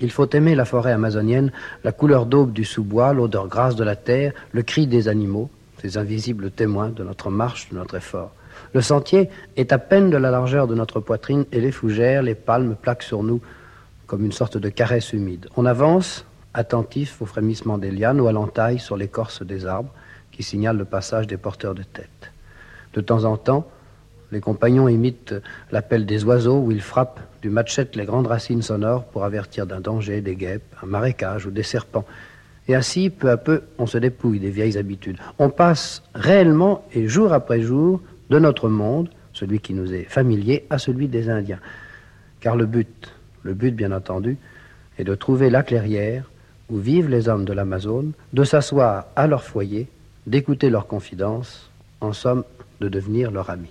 Il faut aimer la forêt amazonienne, la couleur d'aube du sous-bois, l'odeur grasse de la terre, le cri des animaux, ces invisibles témoins de notre marche, de notre effort. Le sentier est à peine de la largeur de notre poitrine et les fougères, les palmes plaquent sur nous comme une sorte de caresse humide. On avance, attentif au frémissement des lianes ou à l'entaille sur l'écorce des arbres qui signalent le passage des porteurs de tête. De temps en temps, les compagnons imitent l'appel des oiseaux où ils frappent du machette les grandes racines sonores pour avertir d'un danger, des guêpes, un marécage ou des serpents. Et ainsi, peu à peu, on se dépouille des vieilles habitudes. On passe réellement et jour après jour de notre monde, celui qui nous est familier, à celui des Indiens. Car le but bien entendu, est de trouver la clairière où vivent les hommes de l'Amazone, de s'asseoir à leur foyer, d'écouter leurs confidences, en somme, de devenir leur ami.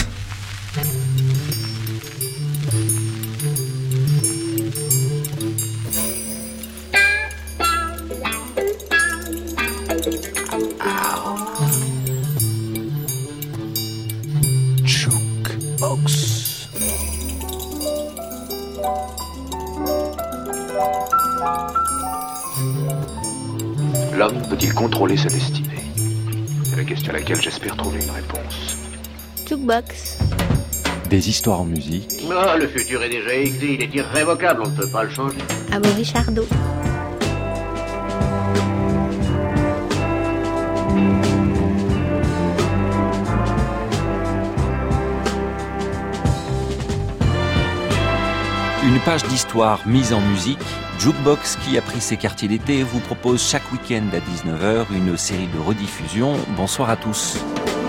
Jukebox. L'homme peut-il contrôler sa destinée? C'est la question à laquelle j'espère trouver une réponse. Jukebox. Des histoires en musique. Ah, le futur est déjà écrit, il est irrévocable, on ne peut pas le changer. Amaury Chardot. Une page d'histoire mise en musique. Jukebox, qui a pris ses quartiers d'été, vous propose chaque week-end à 19h une série de rediffusions. Bonsoir à tous.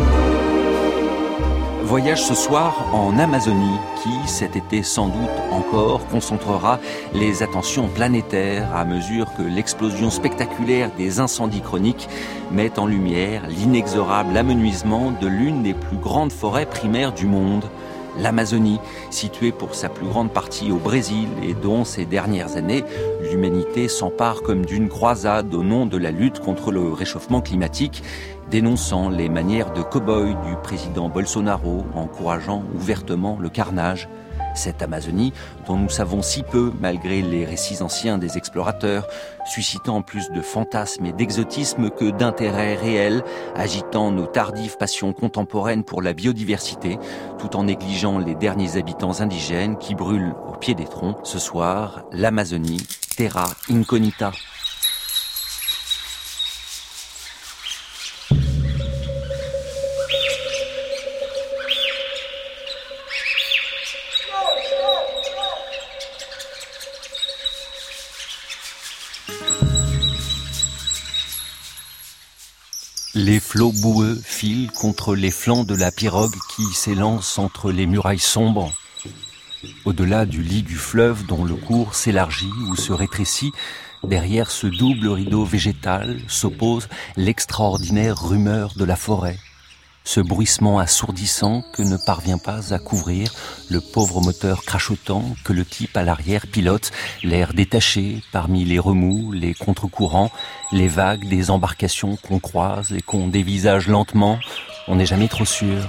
Voyage ce soir en Amazonie, qui, cet été sans doute encore, concentrera les attentions planétaires à mesure que l'explosion spectaculaire des incendies chroniques met en lumière l'inexorable amenuisement de l'une des plus grandes forêts primaires du monde. L'Amazonie, située pour sa plus grande partie au Brésil et dont ces dernières années, l'humanité s'empare comme d'une croisade au nom de la lutte contre le réchauffement climatique, dénonçant les manières de cow-boy du président Bolsonaro, encourageant ouvertement le carnage. Cette Amazonie, dont nous savons si peu malgré les récits anciens des explorateurs, suscitant plus de fantasmes et d'exotisme que d'intérêt réel, agitant nos tardives passions contemporaines pour la biodiversité, tout en négligeant les derniers habitants indigènes qui brûlent au pied des troncs. Ce soir, l'Amazonie, terra incognita. Les flots boueux filent contre les flancs de la pirogue qui s'élance entre les murailles sombres. Au-delà du lit du fleuve dont le cours s'élargit ou se rétrécit, derrière ce double rideau végétal s'oppose l'extraordinaire rumeur de la forêt. Ce bruissement assourdissant que ne parvient pas à couvrir le pauvre moteur crachotant que le type à l'arrière pilote, l'air détaché parmi les remous, les contre-courants, les vagues des embarcations qu'on croise et qu'on dévisage lentement, on n'est jamais trop sûr.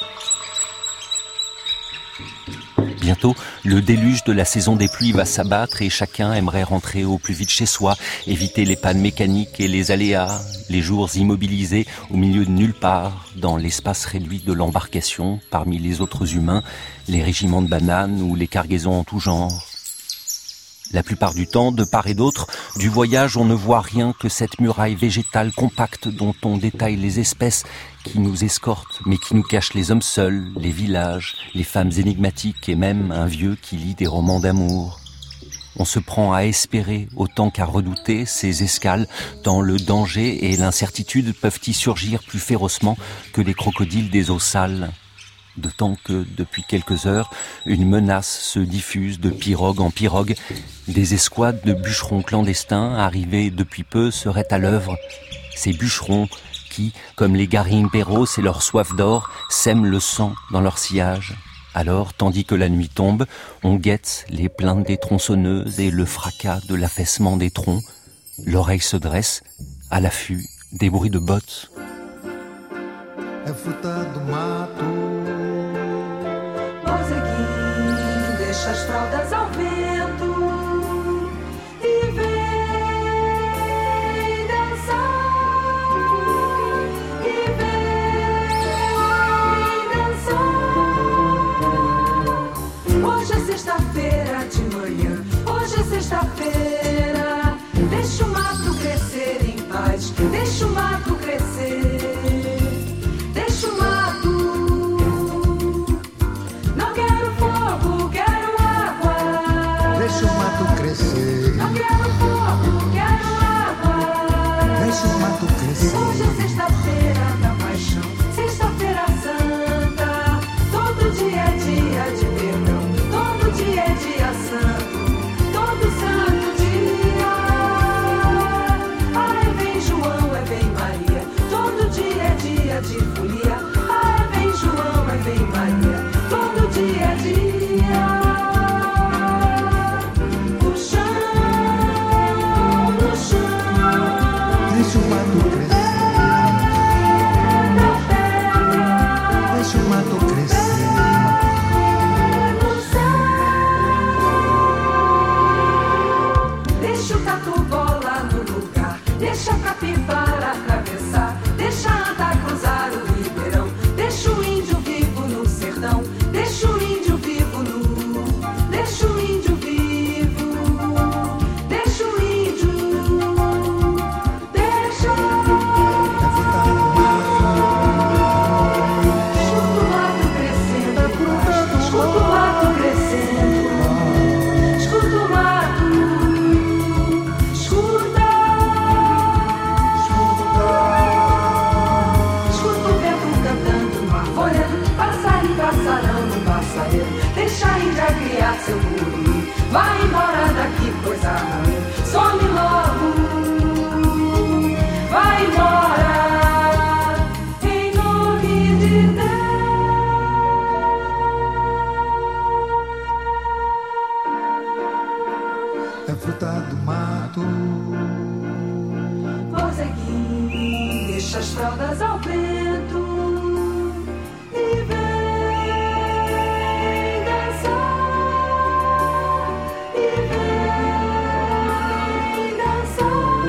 Bientôt, le déluge de la saison des pluies va s'abattre et chacun aimerait rentrer au plus vite chez soi, éviter les pannes mécaniques et les aléas, les jours immobilisés au milieu de nulle part, dans l'espace réduit de l'embarcation, parmi les autres humains, les régiments de bananes ou les cargaisons en tout genre. La plupart du temps, de part et d'autre, du voyage, on ne voit rien que cette muraille végétale compacte dont on détaille les espèces qui nous escortent, mais qui nous cache les hommes seuls, les villages, les femmes énigmatiques et même un vieux qui lit des romans d'amour. On se prend à espérer autant qu'à redouter ces escales, tant le danger et l'incertitude peuvent y surgir plus férocement que les crocodiles des eaux sales. D'autant que, depuis quelques heures, une menace se diffuse de pirogue en pirogue. Des escouades de bûcherons clandestins, arrivés depuis peu, seraient à l'œuvre. Ces bûcherons qui, comme les garimperos et leur soif d'or, sèment le sang dans leur sillage. Alors, tandis que la nuit tombe, on guette les plaintes des tronçonneuses et le fracas de l'affaissement des troncs. L'oreille se dresse, à l'affût des bruits de bottes. É fruta do mato. Moseguinho, deixa as fraldas ao vento. é sexta-feira. Deixa o mato crescer em paz. Deixa o mato crescer. Deixa o mato. Não quero fogo, quero água. Deixa o mato crescer. Não quero fogo, quero água. Deixa o mato crescer. Hoje é sexta-feira da paixão, sexta-feira santa. Todo dia é dia de perdão, todo dia é dia santo, todo santo dia. Ai, vem João, é vem Maria, todo dia é dia de folia. Ai, vem João, é vem Maria, todo dia é dia. No chão, no chão. Deixa o mato crescer. Deixa o mato crescer. Deixa o tatu bola no lugar, deixa a capivara atravessar, deixa a anta cruzar o ribeirão, deixa o índio vivo no sertão, deixa o índio vivo no, deixa o índio vivo, deixa o índio, deixa. Escuta o mato crescendo, escuta o mato crescendo, escuta o mato. Escuta o vento cantando numa folha, passarinho, passarão no passareiro. Deixa a índia criar seu bururu. Vai embora daqui, coisa ruim. Some logo, vai embora, em nome de Deus. É fruta do mato. Borzeguim, deixa as fraldas ao vento e vem dançar, e vem dançar.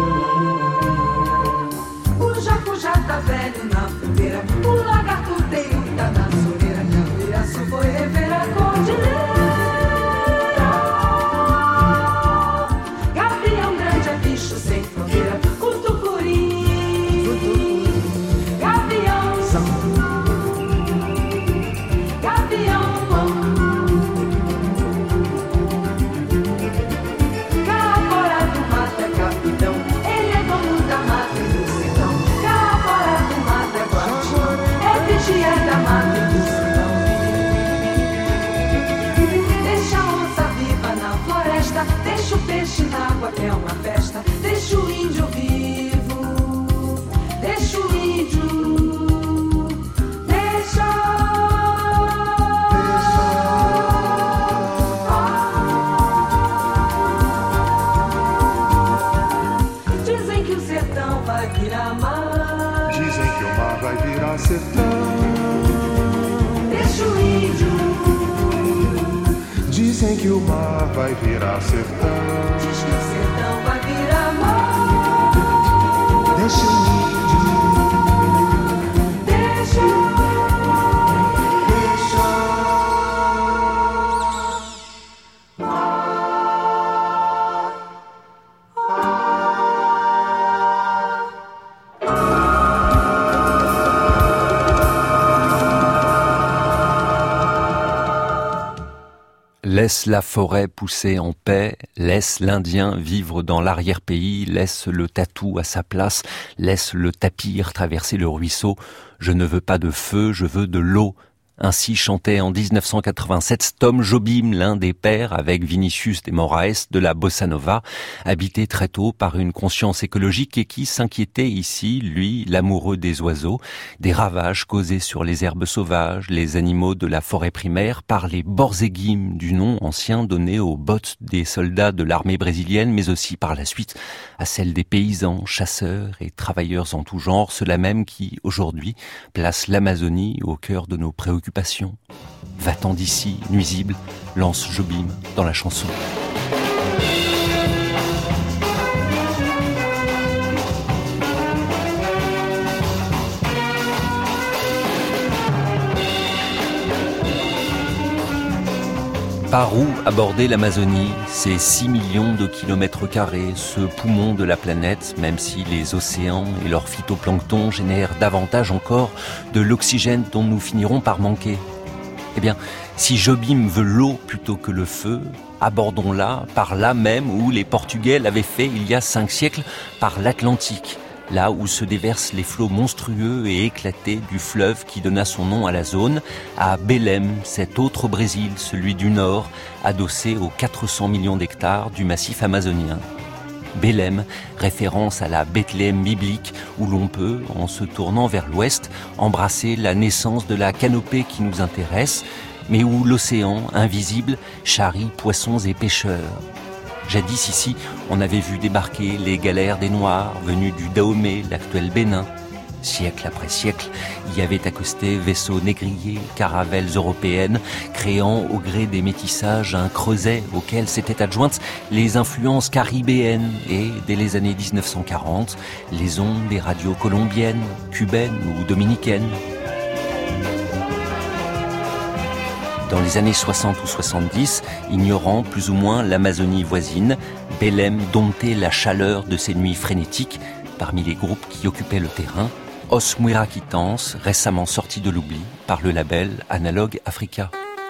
O jacu já tá velho na fogueira, o lagarto tem tá na soleira, o Iraçu foi rever a cordilheira. Gavião grande é bicho sem fronteira, o tucuri, gavião, gavião. Cabora do mato é capitão, ele é dono da mata e do sertão. Cabora do mato é guardião, é vigia da mata e do sertão. Deixa a onça viva na floresta, deixa o peixe na água que é uma festa. Deixa o índio vivo, deixa o índio, deixa. Dizem que o sertão vai virar mar. Dizem que o mar vai virar sertão. Deixa o índio, Dizem que o mar vai virar sertão. diz que o sertão vai virar mar. Deixa o índio, Deixa. Laisse la forêt pousser en paix, laisse l'Indien vivre dans l'arrière-pays, laisse le tatou à sa place, laisse le tapir traverser le ruisseau. Je ne veux pas de feu, je veux de l'eau. Ainsi chantait en 1987 Tom Jobim, l'un des pères, avec Vinicius de Moraes, de la bossa nova, habité très tôt par une conscience écologique et qui s'inquiétait ici, lui, l'amoureux des oiseaux, des ravages causés sur les herbes sauvages, les animaux de la forêt primaire, par les borzeguim, du nom ancien donné aux bottes des soldats de l'armée brésilienne, mais aussi par la suite à celle des paysans, chasseurs et travailleurs en tout genre, ceux-là même qui, aujourd'hui, placent l'Amazonie au cœur de nos préoccupations. Va-t'en d'ici, nuisible, lance Jobim dans la chanson. Par où aborder l'Amazonie, ces 6 millions de kilomètres carrés, ce poumon de la planète, même si les océans et leur phytoplancton génèrent davantage encore de l'oxygène dont nous finirons par manquer? Eh bien, si Jobim veut l'eau plutôt que le feu, abordons-la par là même où les Portugais l'avaient fait il y a 5 siècles, par l'Atlantique, là où se déversent les flots monstrueux et éclatés du fleuve qui donna son nom à la zone, à Belém, cet autre Brésil, celui du Nord, adossé aux 400 millions d'hectares du massif amazonien. Belém, référence à la Bethléem biblique, où l'on peut, en se tournant vers l'ouest, embrasser la naissance de la canopée qui nous intéresse, mais où l'océan, invisible, charrie poissons et pêcheurs. Jadis ici, on avait vu débarquer les galères des Noirs, venus du Dahomey, l'actuel Bénin. Siècle après siècle, y avaient accosté vaisseaux négriers, caravelles européennes, créant au gré des métissages un creuset auquel s'étaient adjointes les influences caribéennes et, dès les années 1940, les ondes des radios colombiennes, cubaines ou dominicaines. Dans les années 60 ou 70, ignorant plus ou moins l'Amazonie voisine, Belém domptait la chaleur de ces nuits frénétiques. Parmi les groupes qui occupaient le terrain, Os Muiraquitans, récemment sorti de l'oubli par le label Analogue Africa.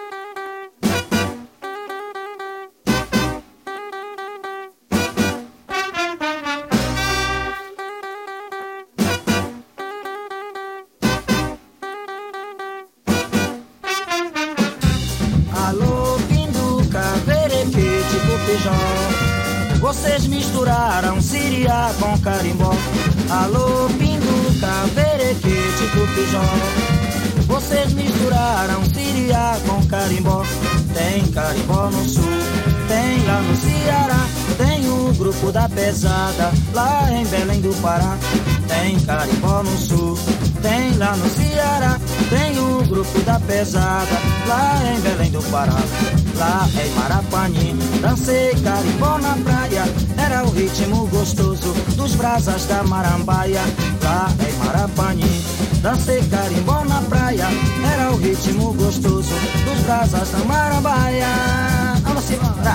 Vocês misturaram Síria com carimbó. Alô, Pinduca, Verequete, Cupijó. Vocês misturaram Síria com carimbó. Tem carimbó no sul, tem lá no Ceará. Tem o grupo da pesada lá em Belém do Pará. Tem carimbó no sul, tem lá no Ceará. Tem o grupo da pesada lá em Belém do Pará. Lá em Marapani, dancei carimbó na praia. Era o ritmo gostoso dos brasas da marambaia. Lá em Marapani, dancei carimbó na praia. Era o ritmo gostoso dos brasas da marambaia. Vamos embora!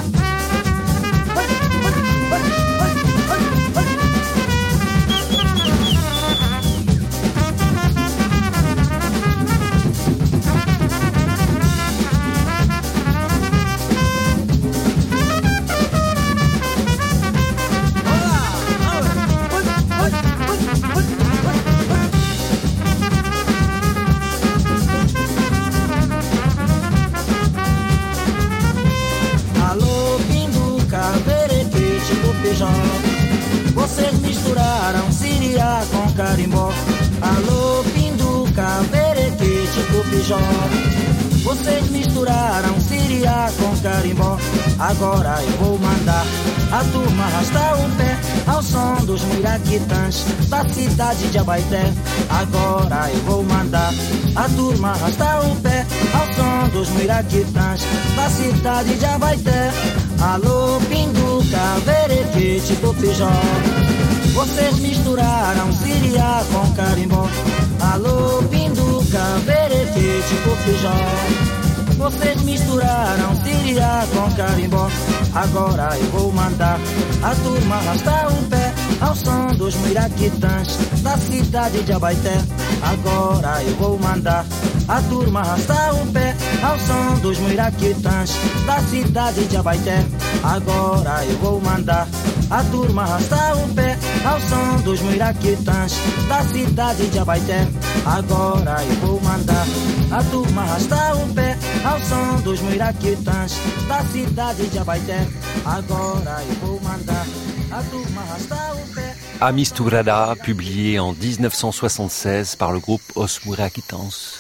Vocês misturaram Síria com carimbó. Alô, Pinduca, Verequete, Cupijó. Vocês misturaram Síria com carimbó. Agora eu vou mandar a turma arrastar o pé ao som dos Muiraquitãs da cidade de Abaeté. Agora eu vou mandar a turma arrastar o pé ao som dos Muiraquitãs da cidade de Abaeté. Alô, Pinduca, Verequete, Cupijó. Vocês misturaram Síria com carimbó. Alô, Pinduca, Verequete, Cupijó. Vocês misturaram Síria com carimbó. Agora eu vou mandar a turma arrastar o pé ao som dos Muiraquitãs da cidade de Abaeté. Agora eu vou mandar a turma arrastar o pé ao som dos Muiraquitãs da cidade de Abaeté. Agora eu vou mandar a turma arrastar o pé ao som dos Muiraquitãs da cidade de Abaeté. Agora eu vou mandar a turma arrastar o pé ao som dos Muiraquitãs da cidade de Abaeté. Agora eu vou mandar a turma arrastar o pé. A Misturada, publié en 1976 par le groupe Os Muiraquitans.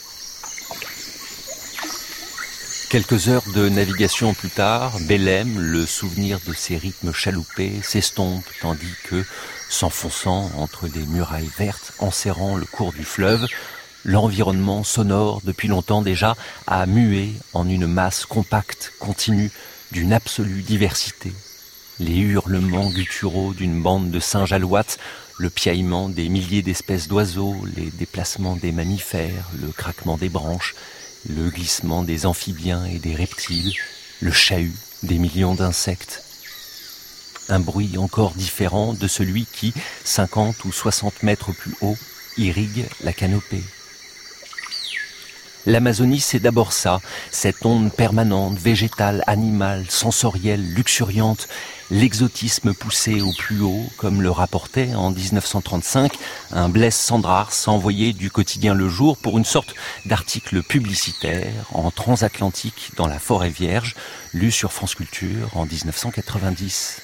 Quelques heures de navigation plus tard, Belém, le souvenir de ses rythmes chaloupés, s'estompe, tandis que, s'enfonçant entre les murailles vertes, enserrant le cours du fleuve, l'environnement sonore, depuis longtemps déjà, a mué en une masse compacte, continue, d'une absolue diversité. Les hurlements gutturaux d'une bande de singes alouates, le piaillement des milliers d'espèces d'oiseaux, les déplacements des mammifères, le craquement des branches, le glissement des amphibiens et des reptiles, le chahut des millions d'insectes. Un bruit encore différent de celui qui, 50 ou 60 mètres plus haut, irrigue la canopée. L'Amazonie, c'est d'abord ça, cette onde permanente, végétale, animale, sensorielle, luxuriante, l'exotisme poussé au plus haut, comme le rapportait en 1935 un Blaise Cendrars envoyé du quotidien Le Jour pour une sorte d'article publicitaire en transatlantique dans la forêt vierge, lu sur France Culture en 1990.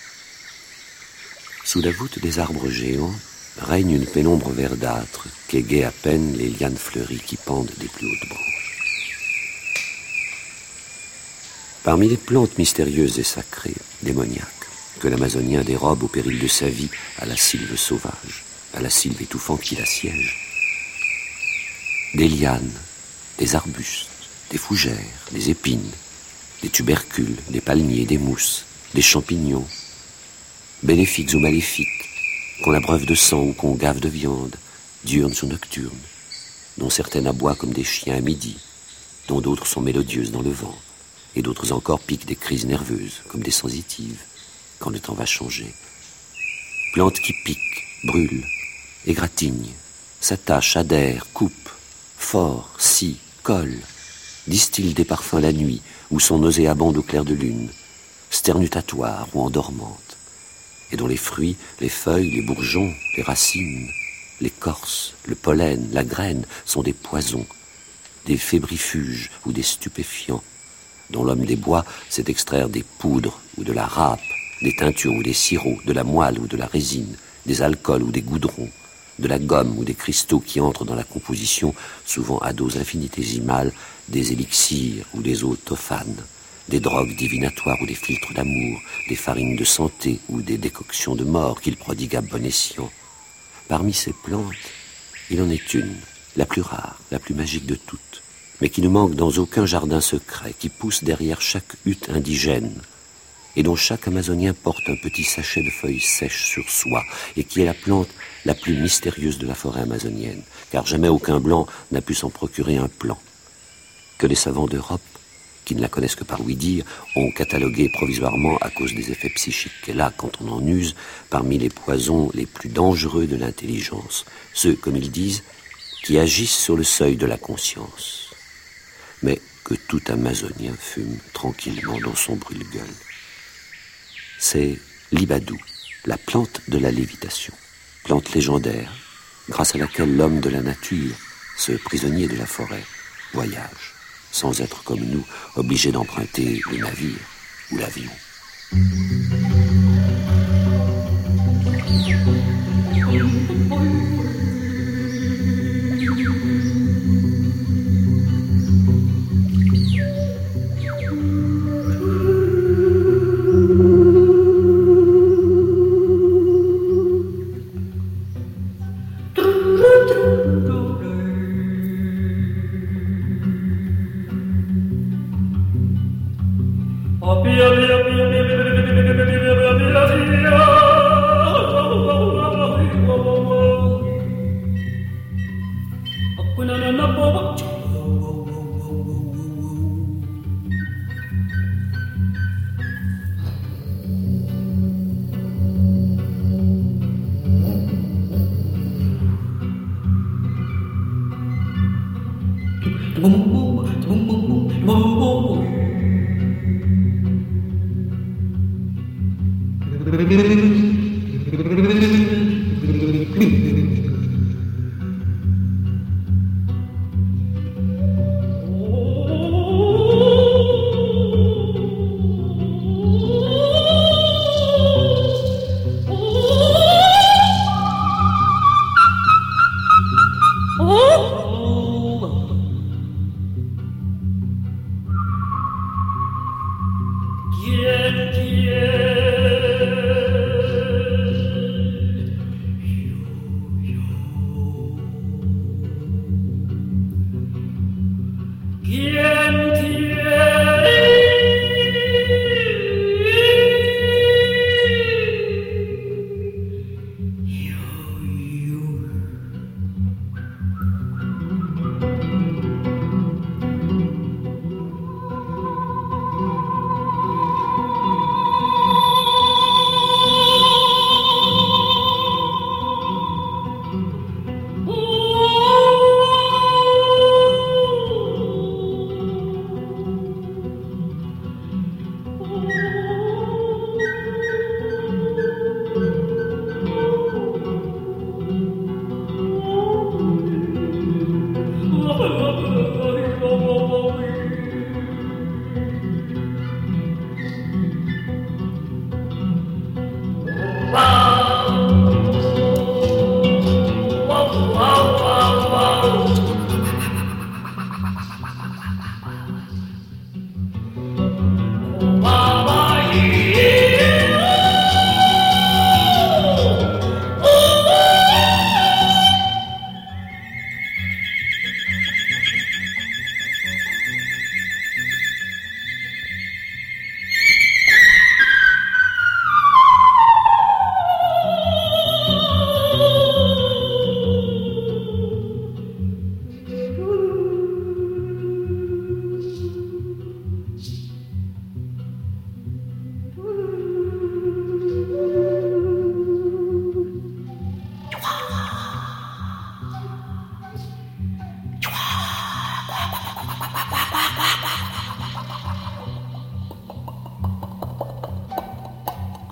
Sous la voûte des arbres géants règne une pénombre verdâtre qu'égaient à peine les lianes fleuries qui pendent des plus hautes branches. Parmi les plantes mystérieuses et sacrées, démoniaques, que l'Amazonien dérobe au péril de sa vie à la sylve sauvage, à la sylve étouffante qui l'assiège, des lianes, des arbustes, des fougères, des épines, des tubercules, des palmiers, des mousses, des champignons, bénéfiques ou maléfiques, qu'on abreuve de sang ou qu'on gave de viande, diurnes ou nocturnes, dont certaines aboient comme des chiens à midi, dont d'autres sont mélodieuses dans le vent, et d'autres encore piquent des crises nerveuses, comme des sensitives, quand le temps va changer. Plantes qui piquent, brûlent, égratignent, s'attachent, adhèrent, coupent, fort, scient, collent, distillent des parfums la nuit, ou sont nauséabondes au clair de lune, sternutatoires ou endormantes, et dont les fruits, les feuilles, les bourgeons, les racines, l'écorce, le pollen, la graine sont des poisons, des fébrifuges ou des stupéfiants, dont l'homme des bois sait extraire des poudres ou de la râpe, des teintures ou des sirops, de la moelle ou de la résine, des alcools ou des goudrons, de la gomme ou des cristaux qui entrent dans la composition, souvent à doses infinitésimales, des élixirs ou des eaux tophanes, des drogues divinatoires ou des filtres d'amour, des farines de santé ou des décoctions de mort qu'il prodigue à bon escient. Parmi ces plantes, il en est une, la plus rare, la plus magique de toutes, mais qui ne manque dans aucun jardin secret, qui pousse derrière chaque hutte indigène, et dont chaque Amazonien porte un petit sachet de feuilles sèches sur soi, et qui est la plante la plus mystérieuse de la forêt amazonienne, car jamais aucun blanc n'a pu s'en procurer un plant. Que les savants d'Europe, qui ne la connaissent que par ouï-dire, ont catalogué provisoirement à cause des effets psychiques qu'elle a quand on en use, parmi les poisons les plus dangereux de l'intelligence, ceux, comme ils disent, qui agissent sur le seuil de la conscience, mais que tout Amazonien fume tranquillement dans son brûle-gueule. C'est l'ibadou, la plante de la lévitation, plante légendaire, grâce à laquelle l'homme de la nature, ce prisonnier de la forêt, voyage, sans être comme nous, obligé d'emprunter le navire ou l'avion.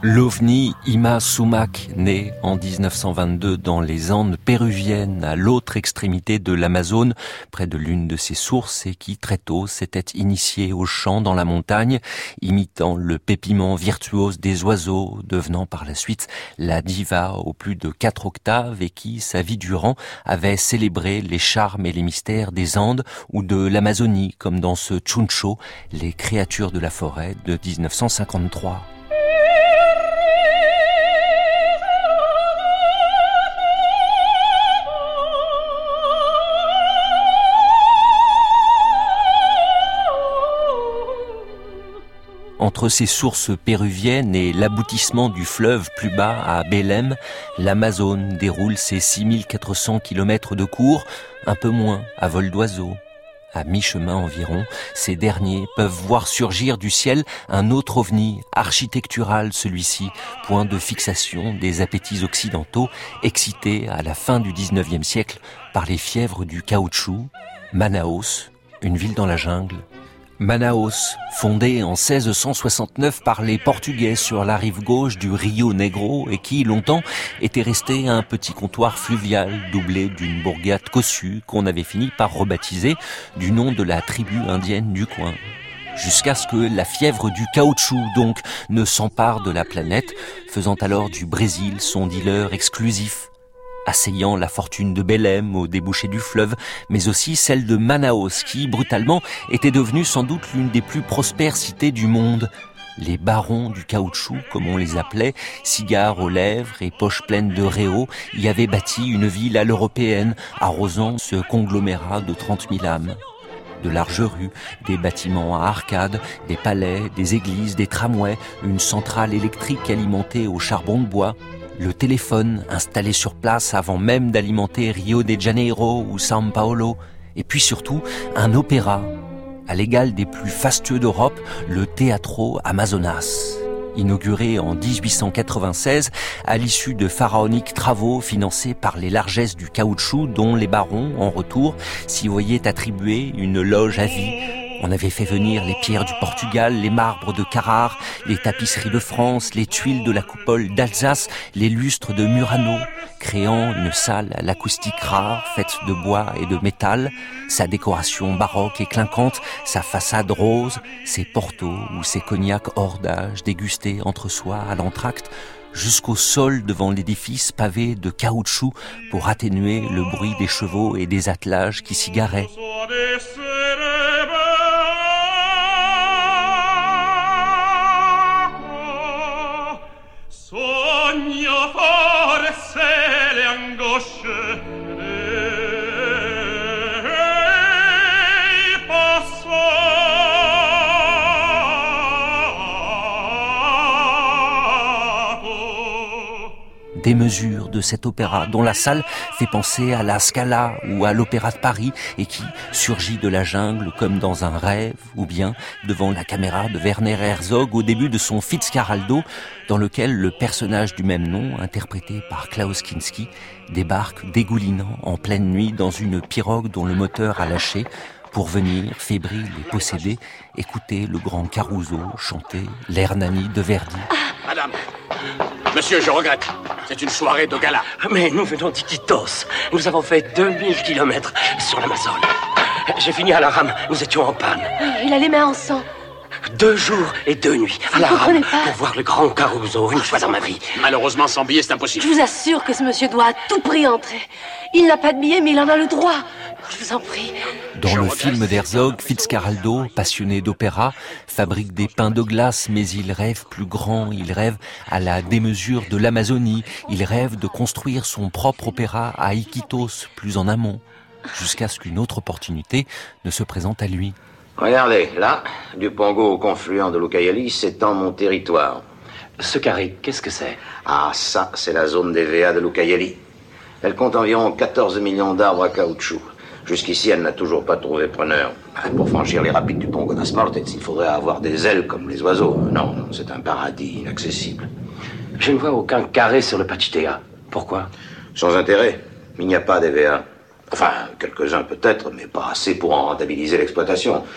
L'OVNI Ima Sumac, né en 1922 dans les Andes péruviennes, à l'autre extrémité de l'Amazone, près de l'une de ses sources, et qui très tôt s'était initié au chant dans la montagne, imitant le pépiment virtuose des oiseaux, devenant par la suite la diva aux plus de 4 octaves et qui, sa vie durant, avait célébré les charmes et les mystères des Andes ou de l'Amazonie, comme dans ce Chuncho, les créatures de la forêt de 1953. Entre ces sources péruviennes et l'aboutissement du fleuve plus bas à Belém, l'Amazone déroule ses 6400 km de cours, un peu moins à vol d'oiseau. À mi-chemin environ, ces derniers peuvent voir surgir du ciel un autre ovni, architectural celui-ci, point de fixation des appétits occidentaux, excités à la fin du 19e siècle par les fièvres du caoutchouc, Manaus, une ville dans la jungle. Manaus, fondée en 1669 par les Portugais sur la rive gauche du Rio Negro et qui, longtemps, était resté un petit comptoir fluvial doublé d'une bourgade cossue qu'on avait fini par rebaptiser du nom de la tribu indienne du coin. Jusqu'à ce que la fièvre du caoutchouc, donc, ne s'empare de la planète, faisant alors du Brésil son dealer exclusif. Asseyant la fortune de Belém au débouché du fleuve, mais aussi celle de Manaus, qui, brutalement, était devenue sans doute l'une des plus prospères cités du monde. Les barons du caoutchouc, comme on les appelait, cigares aux lèvres et poches pleines de réaux, y avaient bâti une ville à l'européenne, arrosant ce conglomérat de 30 000 âmes. De larges rues, des bâtiments à arcades, des palais, des églises, des tramways, une centrale électrique alimentée au charbon de bois, le téléphone installé sur place avant même d'alimenter Rio de Janeiro ou São Paulo, et puis surtout un opéra, à l'égal des plus fastueux d'Europe, le Teatro Amazonas. Inauguré en 1896 à l'issue de pharaoniques travaux financés par les largesses du caoutchouc dont les barons, en retour, s'y voyaient attribuer une loge à vie. On avait fait venir les pierres du Portugal, les marbres de Carrare, les tapisseries de France, les tuiles de la coupole d'Alsace, les lustres de Murano, créant une salle à l'acoustique rare, faite de bois et de métal, sa décoration baroque et clinquante, sa façade rose, ses portos ou ses cognacs hors d'âge dégustés entre soi à l'entracte, jusqu'au sol devant l'édifice pavé de caoutchouc pour atténuer le bruit des chevaux et des attelages qui s'y garaient. Des mesures de cet opéra dont la salle fait penser à la Scala ou à l'Opéra de Paris et qui surgit de la jungle comme dans un rêve ou bien devant la caméra de Werner Herzog au début de son Fitzcarraldo dans lequel le personnage du même nom, interprété par Klaus Kinski, débarque dégoulinant en pleine nuit dans une pirogue dont le moteur a lâché pour venir, fébrile et possédé, écouter le grand Caruso chanter l'Hernani de Verdi. Madame, monsieur, je regrette. C'est une soirée de gala. Mais nous venons d'Iquitos. Nous avons fait 2000 kilomètres sur l'Amazone. J'ai fini à la rame. Nous étions en panne. Il a les mains en sang. 2 jours et 2 nuits à la rame pour voir le grand Caruso une fois dans ma vie. Malheureusement, sans billet, c'est impossible. Je vous assure que ce monsieur doit à tout prix entrer. Il n'a pas de billet, mais il en a le droit. Je vous en prie. Dans le film d'Herzog, Fitzcarraldo, passionné d'opéra, fabrique des pains de glace, mais il rêve plus grand, il rêve à la démesure de l'Amazonie, il rêve de construire son propre opéra à Iquitos, plus en amont, jusqu'à ce qu'une autre opportunité ne se présente à lui. Regardez, là, du Pongo au confluent de l'Ucayali, s'étend mon territoire. Ce carré, qu'est-ce que c'est? Ah, ça, c'est la zone des VA de l'Ucayali. Elle compte environ 14 millions d'arbres à caoutchouc. Jusqu'ici, elle n'a toujours pas trouvé preneur. Pour franchir les rapides du Pongo das Mortes, il faudrait avoir des ailes comme les oiseaux. Non, c'est un paradis inaccessible. Je ne vois aucun carré sur le Pachitea. Pourquoi? Sans intérêt. Il n'y a pas d'EVA. Enfin, quelques-uns peut-être, mais pas assez pour en rentabiliser l'exploitation.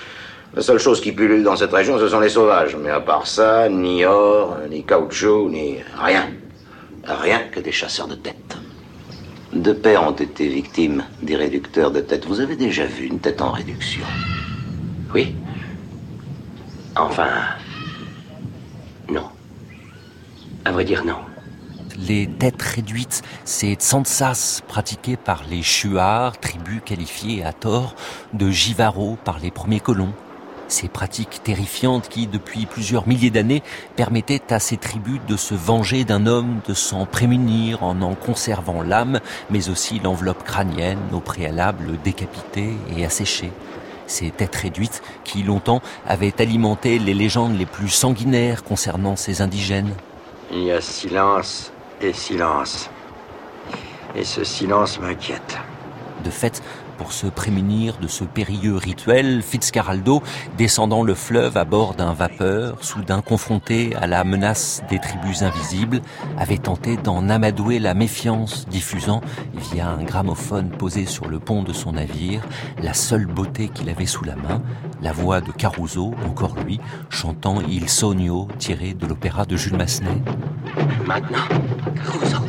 La seule chose qui pullule dans cette région, ce sont les sauvages. Mais à part ça, ni or, ni caoutchouc, ni rien. Rien que des chasseurs de têtes. Deux pères ont été victimes des réducteurs de têtes. Vous avez déjà vu une tête en réduction? Oui. Enfin... non. À vrai dire, non. Les têtes réduites, c'est tsantsas pratiqué par les Shuars, tribu qualifiée à tort de Jivaro par les premiers colons. Ces pratiques terrifiantes qui, depuis plusieurs milliers d'années, permettaient à ces tribus de se venger d'un homme, de s'en prémunir en conservant l'âme, mais aussi l'enveloppe crânienne, au préalable décapitée et asséchée. Ces têtes réduites qui, longtemps, avaient alimenté les légendes les plus sanguinaires concernant ces indigènes. Il y a silence et silence. Et ce silence m'inquiète. De fait, pour se prémunir de ce périlleux rituel, Fitzcarraldo, descendant le fleuve à bord d'un vapeur, soudain confronté à la menace des tribus invisibles, avait tenté d'en amadouer la méfiance, diffusant, via un gramophone posé sur le pont de son navire, la seule beauté qu'il avait sous la main, la voix de Caruso, encore lui, chantant Il Sogno, tiré de l'opéra de Jules Massenet. Maintenant, Caruso.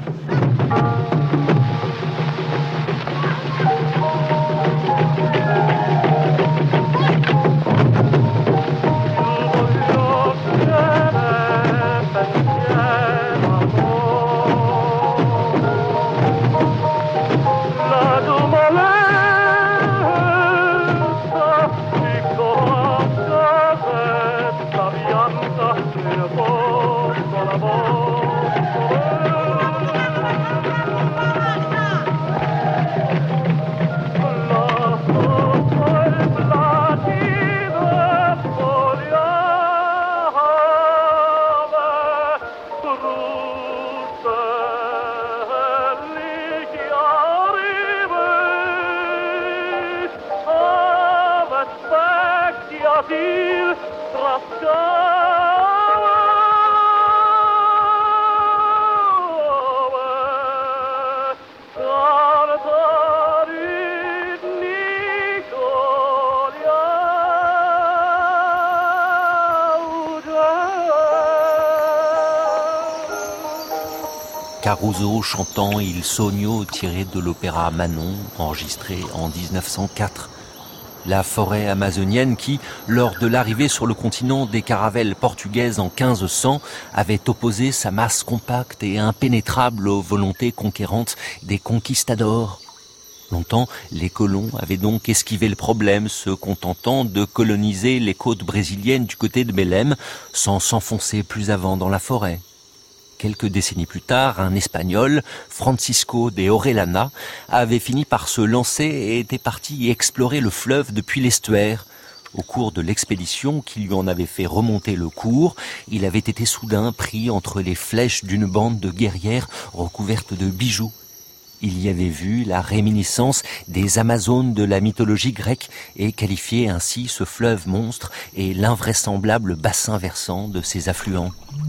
Caruso chantant Il Sogno tiré de l'opéra Manon, enregistré en 1904. La forêt amazonienne qui, lors de l'arrivée sur le continent des caravelles portugaises en 1500, avait opposé sa masse compacte et impénétrable aux volontés conquérantes des conquistadors. Longtemps, les colons avaient donc esquivé le problème, se contentant de coloniser les côtes brésiliennes du côté de Belém, sans s'enfoncer plus avant dans la forêt. Quelques décennies plus tard, un Espagnol, Francisco de Orellana, avait fini par se lancer et était parti explorer le fleuve depuis l'estuaire. Au cours de l'expédition qui lui en avait fait remonter le cours, il avait été soudain pris entre les flèches d'une bande de guerrières recouvertes de bijoux. Il y avait vu la réminiscence des Amazones de la mythologie grecque et qualifiait ainsi ce fleuve monstre et l'invraisemblable bassin versant de ses affluents.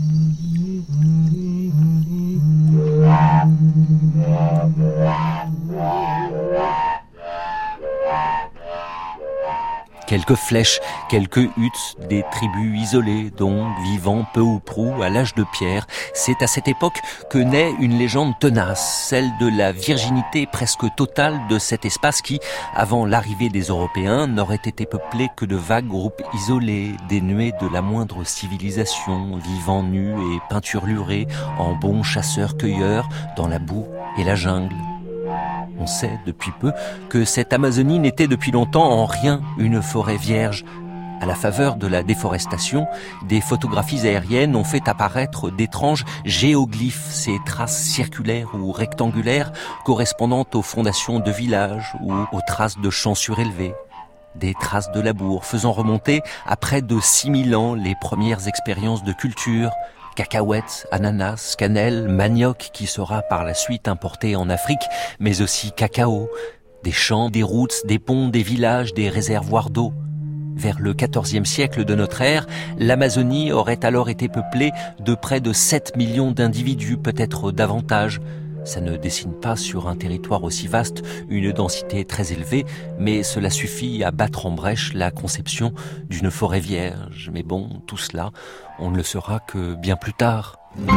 Quelques flèches, quelques huttes, des tribus isolées, donc vivant peu ou prou à l'âge de pierre. C'est à cette époque que naît une légende tenace, celle de la virginité presque totale de cet espace qui, avant l'arrivée des Européens, n'aurait été peuplé que de vagues groupes isolés, dénués de la moindre civilisation, vivant nus et peinturlurés, en bons chasseurs-cueilleurs, dans la boue et la jungle. On sait depuis peu que cette Amazonie n'était depuis longtemps en rien une forêt vierge. À la faveur de la déforestation, des photographies aériennes ont fait apparaître d'étranges géoglyphes, ces traces circulaires ou rectangulaires correspondant aux fondations de villages ou aux traces de champs surélevés. Des traces de labour faisant remonter à près de 6000 ans les premières expériences de culture. Cacahuètes, ananas, cannelle, manioc qui sera par la suite importé en Afrique, mais aussi cacao, des champs, des routes, des ponts, des villages, des réservoirs d'eau. Vers le XIVe siècle de notre ère, l'Amazonie aurait alors été peuplée de près de 7 millions d'individus, peut-être davantage. Ça ne dessine pas sur un territoire aussi vaste une densité très élevée, mais cela suffit à battre en brèche la conception d'une forêt vierge. Mais bon, tout cela, on ne le saura que bien plus tard.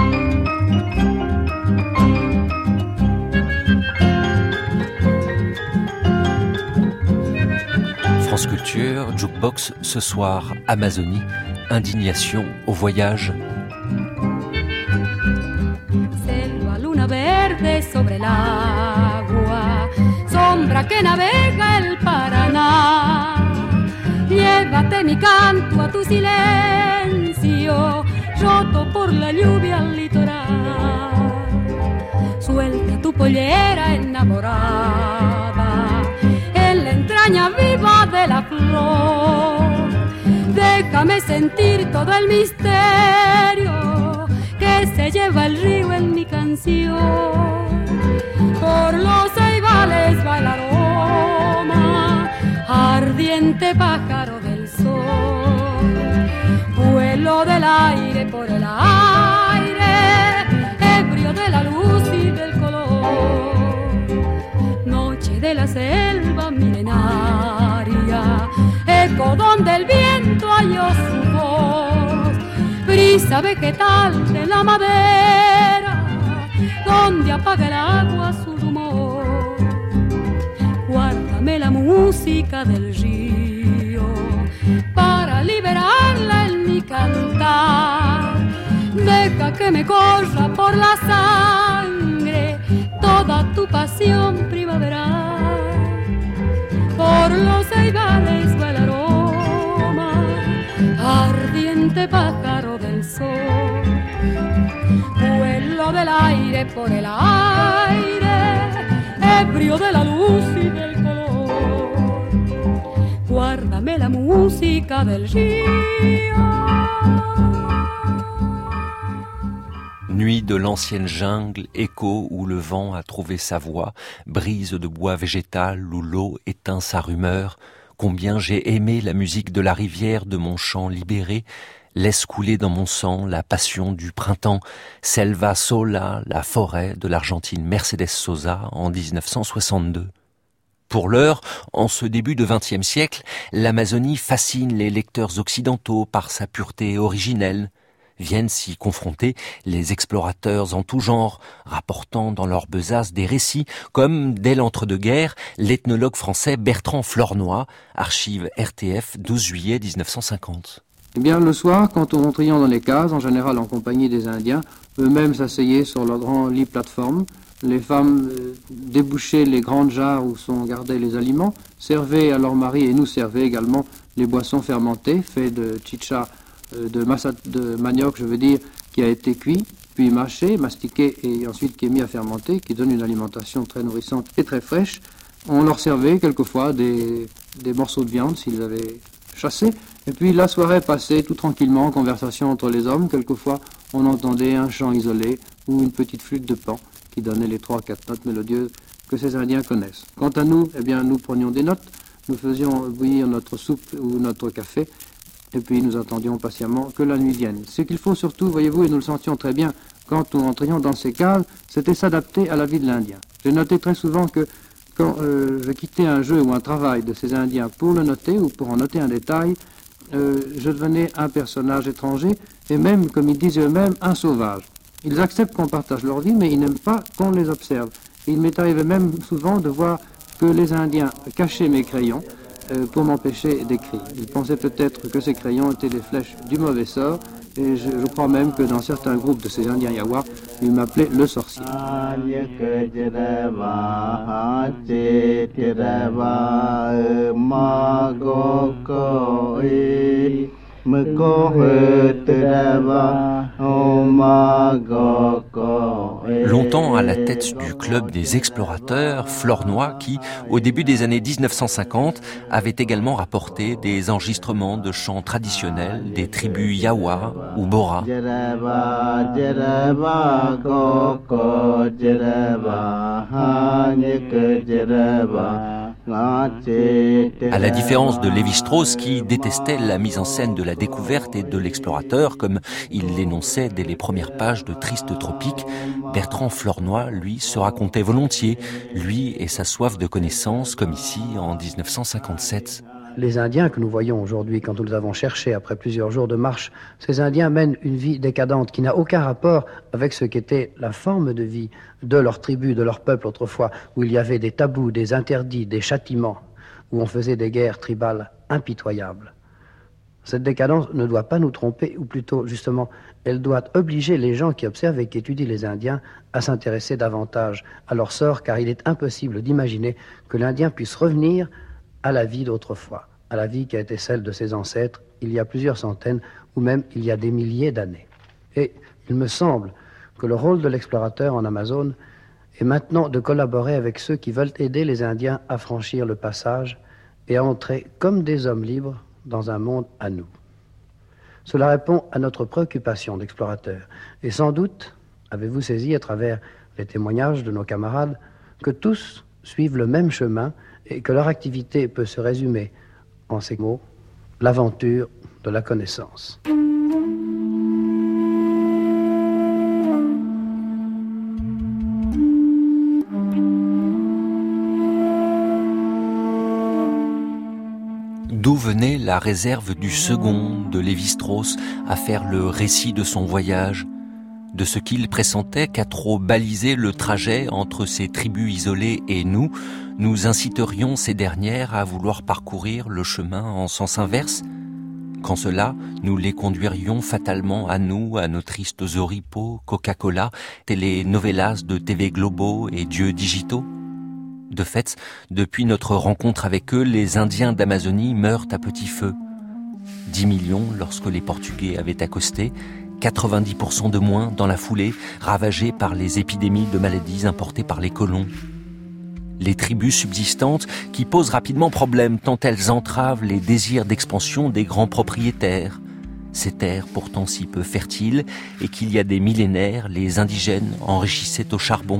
France Culture, Jukebox, ce soir, Amazonie, indignation au voyage. Verde sobre el agua, sombra que navega el Paraná. Llévate mi canto a tu silencio, roto por la lluvia al litoral. Suelta tu pollera enamorada en la entraña viva de la flor. Déjame sentir todo el misterio que se lleva el río en mi canción. Por los ceibales va el aroma, ardiente pájaro del sol. Vuelo del aire por el aire, ebrio de la luz y del color. Noche de la selva milenaria, eco donde el viento halló su voz. Brisa vegetal de la madera, donde apaga el agua su rumor. Guárdame la música del río, para liberarla en mi cantar. Deja que me corra por la sangre toda tu pasión primaveral. Por los ceibales va el aroma, ardiente pájaro del sol. Vuelo del aire por el aire, ebrio de la luz y del color. Guárdame la música del río. Nuit de l'ancienne jungle, écho où le vent a trouvé sa voie, brise de bois végétal où l'eau éteint sa rumeur. Combien j'ai aimé la musique de la rivière de mon chant libéré, laisse couler dans mon sang la passion du printemps. Selva Sola, la forêt de l'Argentine Mercedes Sosa en 1962. Pour l'heure, en ce début de XXe siècle, l'Amazonie fascine les lecteurs occidentaux par sa pureté originelle. Viennent s'y confronter les explorateurs en tout genre, rapportant dans leur besace des récits, comme, dès l'entre-deux-guerres, l'ethnologue français Bertrand Flornoy, archive RTF, 12 juillet 1950. Eh bien, le soir, quand nous rentrions dans les cases, en général en compagnie des Indiens, eux-mêmes s'asseyaient sur leur grand lit plateforme. Les femmes débouchaient les grandes jarres où sont gardés les aliments, servaient à leurs maris et nous servaient également les boissons fermentées, faites de chicha, de massa de manioc, je veux dire, qui a été cuit, puis mâché, mastiqué et ensuite qui est mis à fermenter, qui donne une alimentation très nourrissante et très fraîche. On leur servait quelquefois des morceaux de viande s'ils avaient chassé. Et puis la soirée passait tout tranquillement en conversation entre les hommes. Quelquefois on entendait un chant isolé ou une petite flûte de pan qui donnait les 3-4 notes mélodieuses que ces Indiens connaissent. Quant à nous, eh bien, nous prenions des notes, nous faisions bouillir notre soupe ou notre café, et puis nous attendions patiemment que la nuit vienne. Ce qu'il faut surtout, voyez-vous, et nous le sentions très bien quand nous rentrions dans ces caves, c'était s'adapter à la vie de l'Indien. J'ai noté très souvent que quand je quittais un jeu ou un travail de ces Indiens pour le noter ou pour en noter un détail, je devenais un personnage étranger et même, comme ils disent eux-mêmes, un sauvage. Ils acceptent qu'on partage leur vie, mais ils n'aiment pas qu'on les observe. Et il m'est arrivé même souvent de voir que les Indiens cachaient mes crayons pour m'empêcher d'écrire. Ils pensaient peut-être que ces crayons étaient des flèches du mauvais sort, et je crois même que dans certains groupes de ces Indiens Yawa, ils m'appelaient le sorcier. Longtemps à la tête du club des explorateurs, Flornoy, qui, au début des années 1950, avait également rapporté des enregistrements de chants traditionnels des tribus Yawa ou Bora. À la différence de Lévi-Strauss qui détestait la mise en scène de la découverte et de l'explorateur, comme il l'énonçait dès les premières pages de Triste Tropique, Bertrand Flornoy, lui, se racontait volontiers, lui et sa soif de connaissance, comme ici en 1957. Les Indiens que nous voyons aujourd'hui, quand nous les avons cherchés après plusieurs jours de marche, ces Indiens mènent une vie décadente qui n'a aucun rapport avec ce qu'était la forme de vie de leur tribu, de leur peuple autrefois, où il y avait des tabous, des interdits, des châtiments, où on faisait des guerres tribales impitoyables. Cette décadence ne doit pas nous tromper, ou plutôt, justement, elle doit obliger les gens qui observent et qui étudient les Indiens à s'intéresser davantage à leur sort, car il est impossible d'imaginer que l'Indien puisse revenir à la vie d'autrefois, à la vie qui a été celle de ses ancêtres il y a plusieurs centaines ou même il y a des milliers d'années. Et il me semble que le rôle de l'explorateur en Amazone est maintenant de collaborer avec ceux qui veulent aider les Indiens à franchir le passage et à entrer comme des hommes libres dans un monde à nous. Cela répond à notre préoccupation d'explorateur. Et sans doute, avez-vous saisi à travers les témoignages de nos camarades, que tous suivent le même chemin et que leur activité peut se résumer en ces mots, l'aventure de la connaissance. D'où venait la réserve du second de Lévi-Strauss à faire le récit de son voyage, de ce qu'il pressentait qu'à trop baliser le trajet entre ces tribus isolées et nous inciterions ces dernières à vouloir parcourir le chemin en sens inverse? Qu'en cela, nous les conduirions fatalement à nous, à nos tristes oripeaux, Coca-Cola, télé-novelas de TV Globo et dieux digitaux? De fait, depuis notre rencontre avec eux, les Indiens d'Amazonie meurent à petit feu. 10 millions lorsque les Portugais avaient accosté, 90% de moins dans la foulée, ravagés par les épidémies de maladies importées par les colons. Les tribus subsistantes qui posent rapidement problème tant elles entravent les désirs d'expansion des grands propriétaires. Ces terres pourtant si peu fertiles et qu'il y a des millénaires, les indigènes enrichissaient au charbon.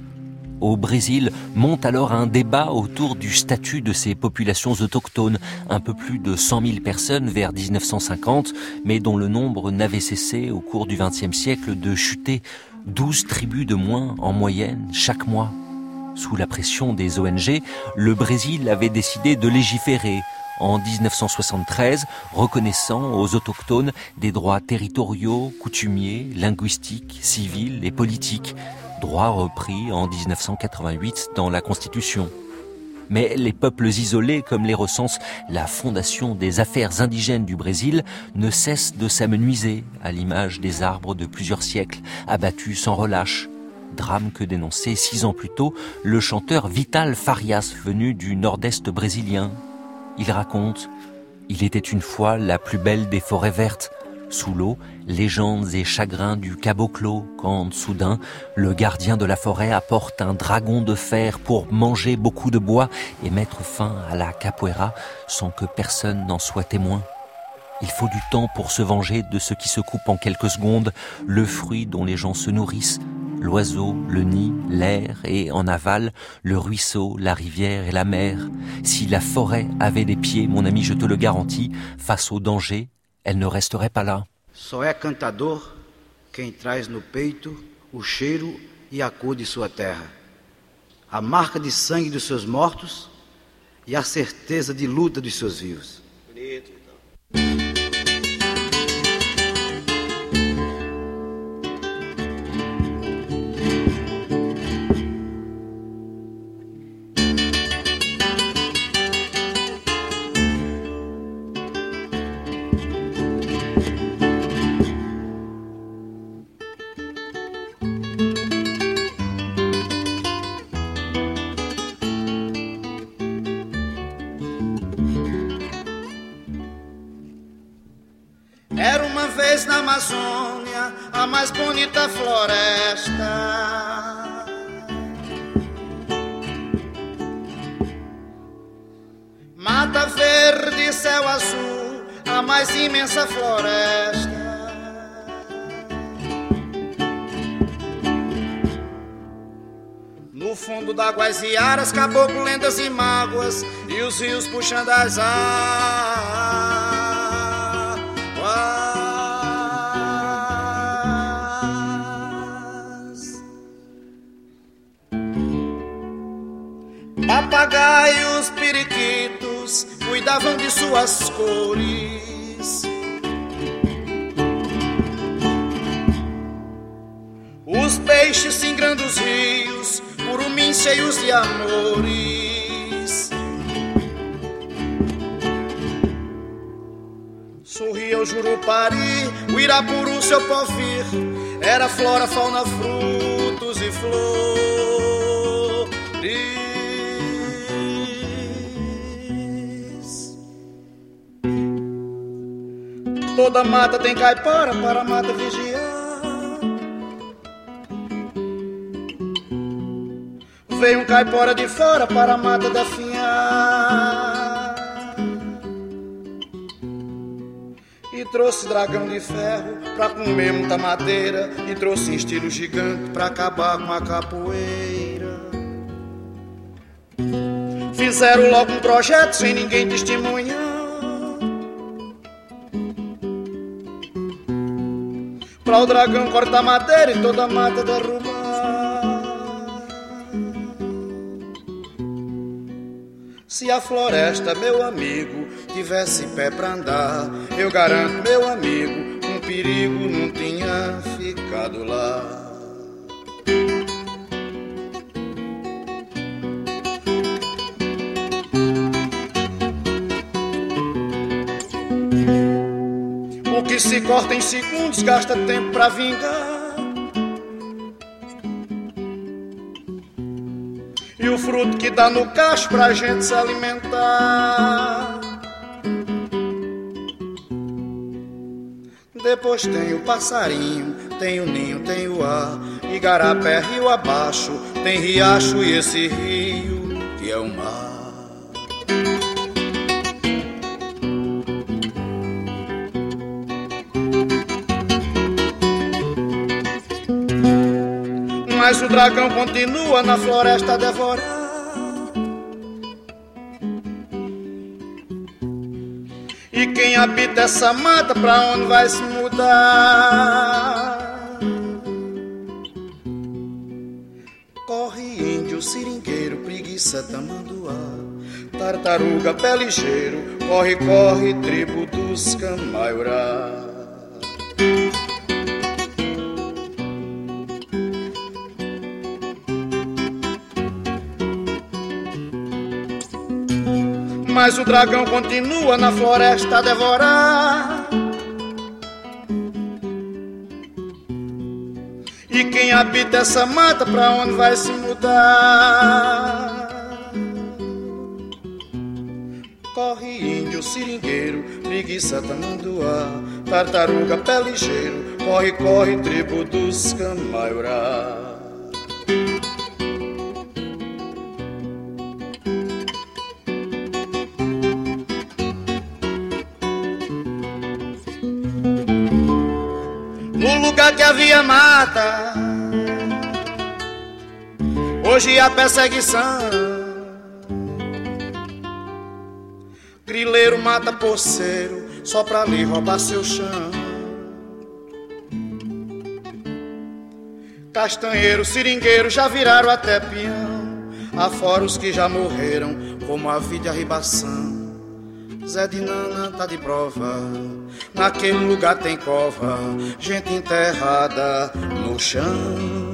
Au Brésil monte alors un débat autour du statut de ces populations autochtones, un peu plus de 100 000 personnes vers 1950, mais dont le nombre n'avait cessé au cours du XXe siècle de chuter, 12 tribus de moins en moyenne chaque mois. Sous la pression des ONG, le Brésil avait décidé de légiférer en 1973, reconnaissant aux autochtones des droits territoriaux, coutumiers, linguistiques, civils et politiques, droit repris en 1988 dans la Constitution. Mais les peuples isolés, comme les recense la Fondation des Affaires indigènes du Brésil, ne cessent de s'amenuiser, à l'image des arbres de plusieurs siècles, abattus sans relâche. Drame que dénonçait 6 ans plus tôt le chanteur Vital Farias, venu du nord-est brésilien. Il raconte « Il était une fois la plus belle des forêts vertes. Sous l'eau, légendes et chagrins du caboclo, quand, soudain, le gardien de la forêt apporte un dragon de fer pour manger beaucoup de bois et mettre fin à la capoeira sans que personne n'en soit témoin. Il faut du temps pour se venger de ce qui se coupe en quelques secondes, le fruit dont les gens se nourrissent, l'oiseau, le nid, l'air et, en aval, le ruisseau, la rivière et la mer. Si la forêt avait des pieds, mon ami, je te le garantis, face au danger, elle ne resterait pas là. Só é cantador quem traz no peito o cheiro e a cor de sua terra, a marca de sangue dos seus mortos e a certeza de luta dos seus vivos. Bonito, então. Era uma vez na Amazônia a mais bonita floresta. Mata verde, céu azul, a mais imensa floresta. No fundo d'águas e aras, caboclo, lendas e mágoas, e os rios puxando as águas. Papagaios, periquitos cuidavam de suas cores. Os peixes singrando os rios, curumins cheios de amores. Sorria o Jurupari, o Irapuru, seu povir. Era flora, fauna, frutos e flores. Toda mata tem caipora para a mata vigiar. Veio um caipora de fora para a mata definhar e trouxe dragão de ferro pra comer muita madeira, e trouxe em estilo gigante pra acabar com a capoeira. Fizeram logo um projeto sem ninguém testemunhar, pra o dragão cortar madeira e toda a mata derrubar. Se a floresta, meu amigo, tivesse pé pra andar, eu garanto, meu amigo, um perigo não tinha ficado lá. O que se corta em segundos gasta tempo pra vingar. E o fruto que dá no cacho pra gente se alimentar. Depois tem o passarinho, tem o ninho, tem o ar. Igarapé, rio abaixo, tem riacho e esse rio que é o mar. Mas o dragão continua na floresta a devorar. E quem habita essa mata, pra onde vai se mudar? Corre índio, seringueiro, preguiça, tamanduá, tartaruga, pé ligeiro, corre, corre, tribo dos Camaiurá. Mas o dragão continua na floresta a devorar. E quem habita essa mata, pra onde vai se mudar? Corre índio, seringueiro, preguiça, tamanduá, tartaruga, pé ligeiro, corre, corre, tribo dos Camaiurá. No lugar que havia mata, hoje há perseguição. Grileiro mata poceiro só pra lhe roubar seu chão. Castanheiro, seringueiro já viraram até peão, afora os que já morreram, como a vida e a ribação. Zé de Nana tá de prova, naquele lugar tem cova, gente enterrada no chão.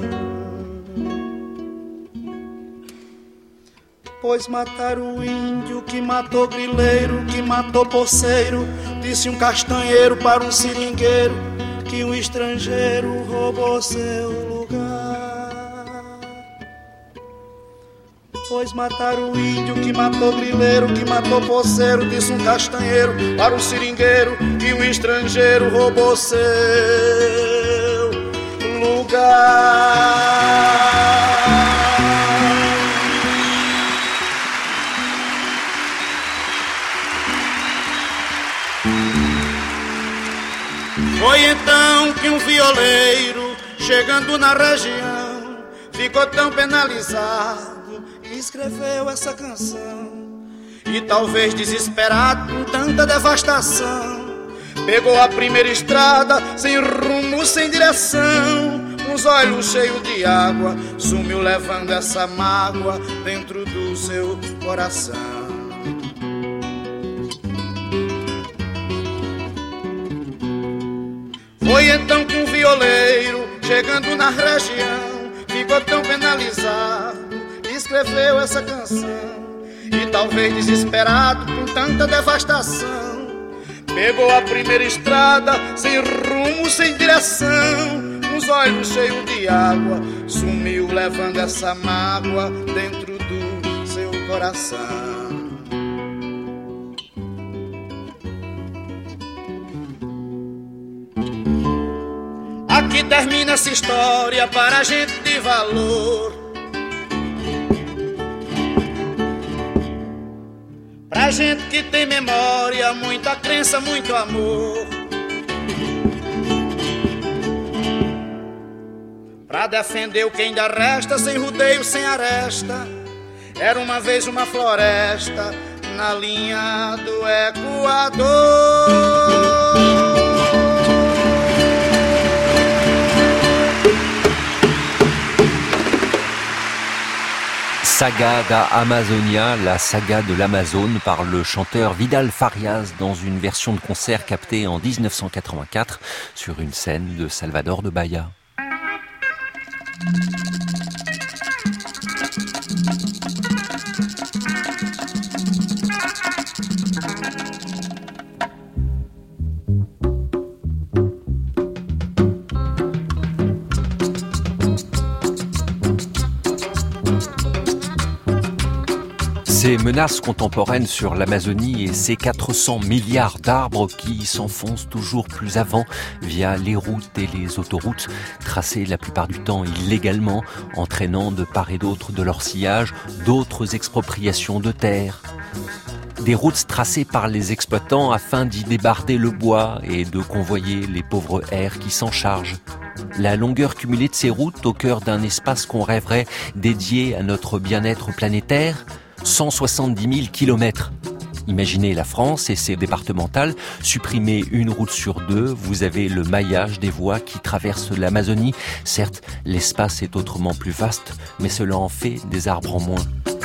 Pois mataram o índio que matou grileiro, que matou poceiro, disse um castanheiro para um seringueiro, que um estrangeiro roubou seu lugar. Pois mataram o índio que matou grileiro, que matou poceiro, disse um castanheiro para um seringueiro, que um estrangeiro roubou seu lugar. Foi então que um violeiro, chegando na região, ficou tão penalizado e escreveu essa canção. E talvez desesperado com tanta devastação, pegou a primeira estrada, sem rumo, sem direção. Com os olhos cheios de água, sumiu levando essa mágoa dentro do seu coração. Foi então que um violeiro, chegando na região, ficou tão penalizado e escreveu essa canção. E talvez desesperado com tanta devastação, pegou a primeira estrada, sem rumo, sem direção. Com os olhos cheios de água, sumiu levando essa mágoa dentro do seu coração. Aqui termina essa história para gente de valor, pra gente que tem memória, muita crença, muito amor. Pra defender o que ainda resta, sem rodeio, sem aresta. Era uma vez uma floresta na linha do Equador. Saga da Amazonia, la saga de l'Amazone par le chanteur Vidal Farias dans une version de concert captée en 1984 sur une scène de Salvador de Bahia. Ces menaces contemporaines sur l'Amazonie et ces 400 milliards d'arbres qui s'enfoncent toujours plus avant via les routes et les autoroutes, tracées la plupart du temps illégalement, entraînant de part et d'autre de leur sillage d'autres expropriations de terres. Des routes tracées par les exploitants afin d'y débarder le bois et de convoyer les pauvres airs qui s'en chargent. La longueur cumulée de ces routes au cœur d'un espace qu'on rêverait dédié à notre bien-être planétaire, 170 000 kilomètres. Imaginez la France et ses départementales, supprimez une route sur deux, vous avez le maillage des voies qui traversent l'Amazonie. Certes, l'espace est autrement plus vaste, mais cela en fait des arbres en moins.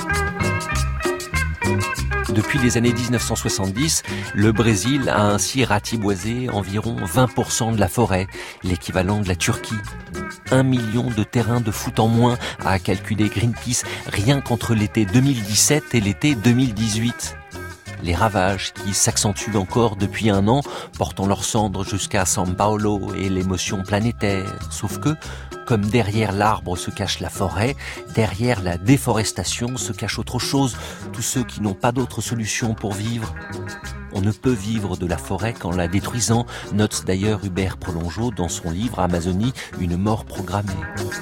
Depuis les années 1970, le Brésil a ainsi ratiboisé environ 20% de la forêt, l'équivalent de la Turquie. 1 million de terrains de foot en moins, a calculé Greenpeace, rien qu'entre l'été 2017 et l'été 2018. Les ravages qui s'accentuent encore depuis un an, portant leurs cendres jusqu'à São Paulo et l'émotion planétaire. Sauf que, comme derrière l'arbre se cache la forêt, derrière la déforestation se cache autre chose, tous ceux qui n'ont pas d'autre solution pour vivre. On ne peut vivre de la forêt qu'en la détruisant, note d'ailleurs Hubert Prolongeau dans son livre Amazonie, une mort programmée.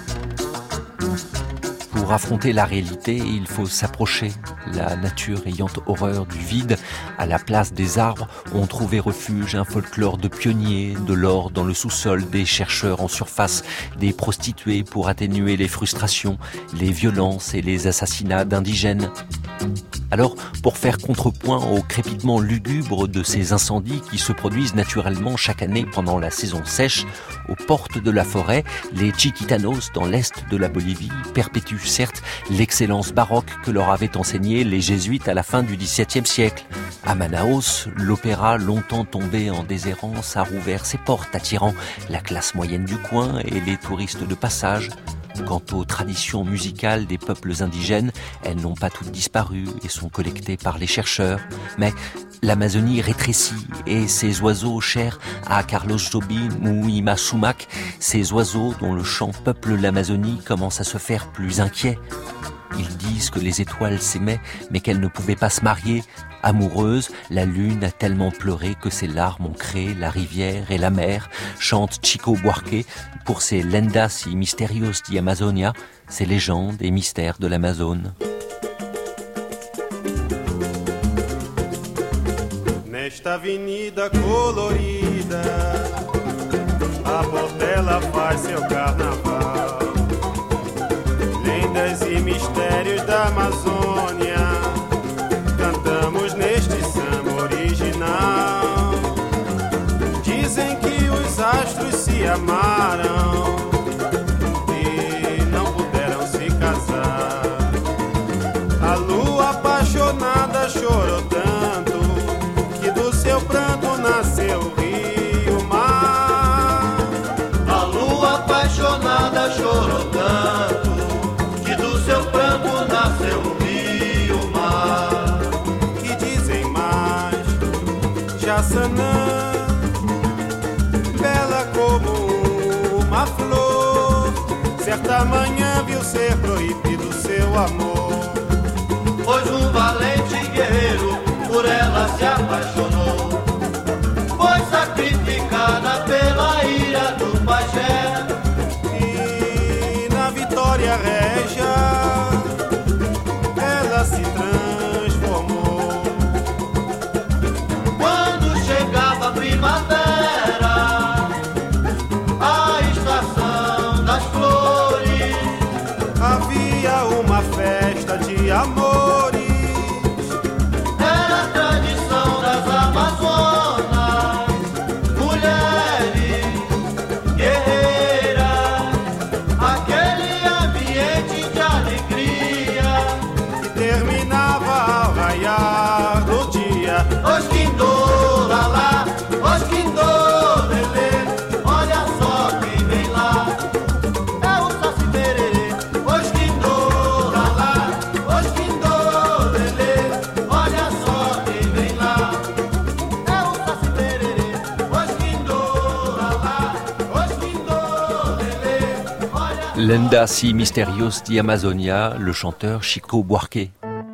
Pour affronter la réalité, il faut s'approcher. La nature ayant horreur du vide, à la place des arbres, ont trouvé refuge un folklore de pionniers, de l'or dans le sous-sol, des chercheurs en surface, des prostituées pour atténuer les frustrations, les violences et les assassinats d'indigènes. Alors, pour faire contrepoint au crépitement lugubre de ces incendies qui se produisent naturellement chaque année pendant la saison sèche, aux portes de la forêt, les Chiquitanos, dans l'est de la Bolivie, perpétuent certes l'excellence baroque que leur avaient enseignée les jésuites à la fin du XVIIe siècle. À Manaus, l'opéra, longtemps tombé en déshérence, a rouvert ses portes, attirant la classe moyenne du coin et les touristes de passage. Quant aux traditions musicales des peuples indigènes, elles n'ont pas toutes disparu et sont collectées par les chercheurs. Mais l'Amazonie rétrécit et ces oiseaux chers à Carlos Jobim ou Ima Sumac, ces oiseaux dont le chant peuple l'Amazonie, commencent à se faire plus inquiets. Ils disent que les étoiles s'aimaient mais qu'elles ne pouvaient pas se marier. Amoureuse, la lune a tellement pleuré que ses larmes ont créé la rivière et la mer, chante Chico Buarque pour ses lendas y misterios de Amazonia, ces légendes et mystères de l'Amazone. Nesta avenida colorida, a Portela faz seu carnaval. mistérios da Amazônia, cantamos neste samba original. Dizem que os astros se amaram e não puderam se casar. A lua apaixonada chorou tanto que do seu pranto nasceu o rio mar. A lua apaixonada chorou tanto que do seu pranto nasceu o rio mar. Que dizem mais, Jaçanã, bela como uma flor, certa manhã viu ser proibido seu amor. Pois um valente guerreiro por ela se apaixonou, foi sacrificada pela ira do pajé. E na vitória régia ela se transformou. Quando chegava a primavera, a estação das flores, havia uma festa de amores. Era a tradição das Amazonas, mulheres guerreiras, aquele ambiente de alegria que terminava ao raiar do dia. Osquindô, lalá, osquindô, lelê, olha só quem vem lá. É o Saci Pererê. Osquindô, lalá, osquindô, lelê, olha só quem vem lá. É o Saci Pererê. Osquindô, lalá, osquindô, lelê, olha. Lenda si misterios di Amazonia, le chanteur Chico Buarque.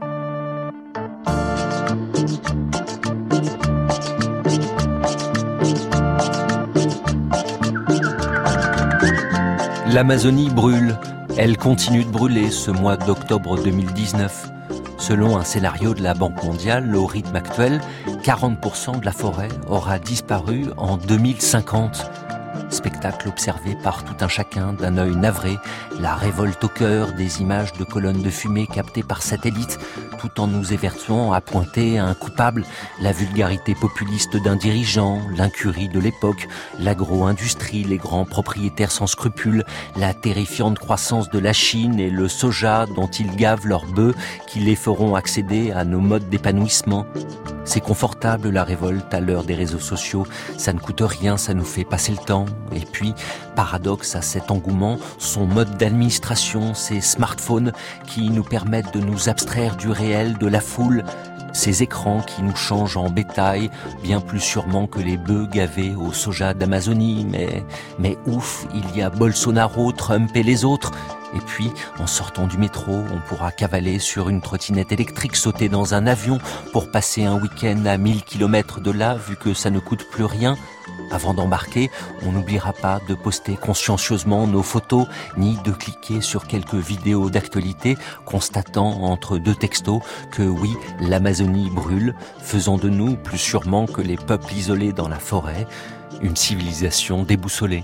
L'Amazonie brûle. Elle continue de brûler ce mois d'octobre 2019. Selon un scénario de la Banque mondiale, au rythme actuel, 40% de la forêt aura disparu en 2050. Spectacle observé par tout un chacun d'un œil navré, la révolte au cœur des images de colonnes de fumée captées par satellite, tout en nous évertuant à pointer un coupable, la vulgarité populiste d'un dirigeant, l'incurie de l'époque, l'agro-industrie, les grands propriétaires sans scrupules, la terrifiante croissance de la Chine et le soja dont ils gavent leurs bœufs qui les feront accéder à nos modes d'épanouissement. C'est confortable la révolte à l'heure des réseaux sociaux, ça ne coûte rien, ça nous fait passer le temps. Et puis, paradoxe à cet engouement, son mode d'administration, ces smartphones qui nous permettent de nous abstraire du réel, de la foule, ces écrans qui nous changent en bétail, bien plus sûrement que les bœufs gavés au soja d'Amazonie. Mais ouf, il y a Bolsonaro, Trump et les autres. Et puis, en sortant du métro, on pourra cavaler sur une trottinette électrique, sauter dans un avion pour passer un week-end à 1000 km de là, vu que ça ne coûte plus rien. Avant d'embarquer, on n'oubliera pas de poster consciencieusement nos photos, ni de cliquer sur quelques vidéos d'actualité, constatant entre deux textos que oui, l'Amazonie brûle, faisant de nous, plus sûrement que les peuples isolés dans la forêt, une civilisation déboussolée.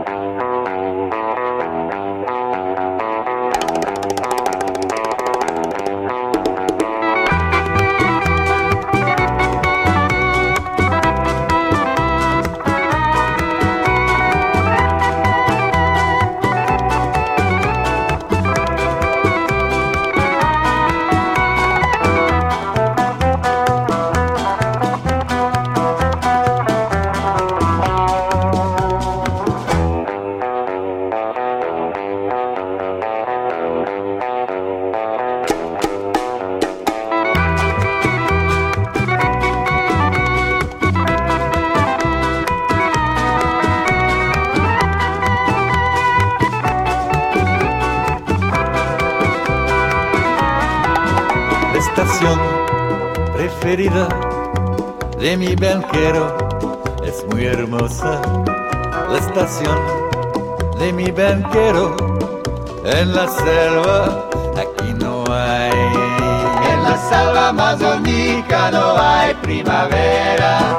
Preferida de mi banquero es muy hermosa. La estación de mi banquero en la selva aquí no hay. En la selva amazónica no hay primavera.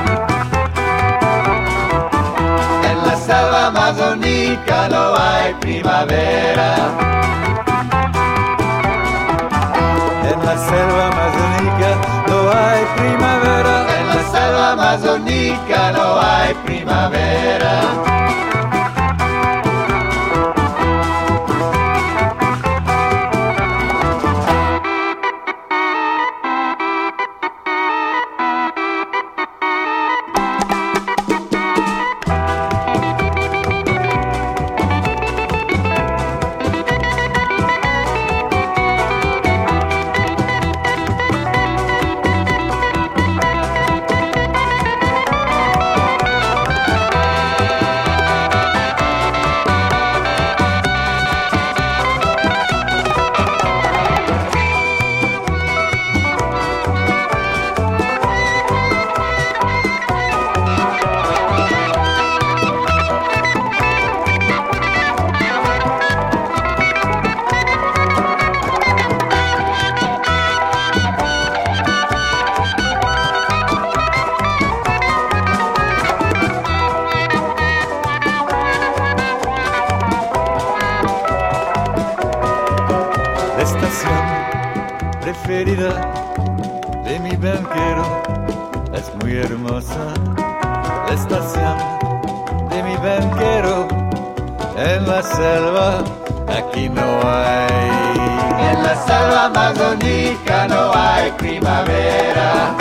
En la selva amazónica no hay primavera. Amazonica no hay primavera. Preferida de mi banquero es muy hermosa. La estación de mi banquero en la selva aquí no hay. En la selva amazónica no hay primavera.